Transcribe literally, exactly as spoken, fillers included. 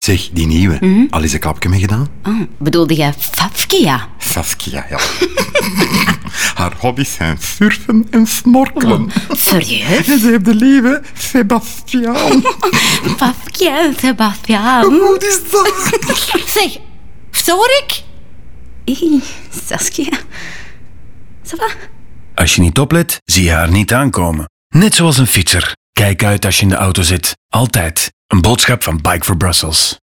Zeg, die nieuwe. Mm-hmm. Al is een klapje mee gedaan? Oh, bedoelde jij Saskia? Saskia, ja. Haar hobby's zijn surfen en snorkelen. Oh, serieus? En ze heeft de lieve Sebastiaan. Saskia en Sebastiaan. Hoe goed is dat? Zeg, stoor ik? Hey, Saskia. Ça va? Als je niet oplet, zie je haar niet aankomen. Net zoals een fietser. Kijk uit als je in de auto zit. Altijd. Een boodschap van Bike for Brussels.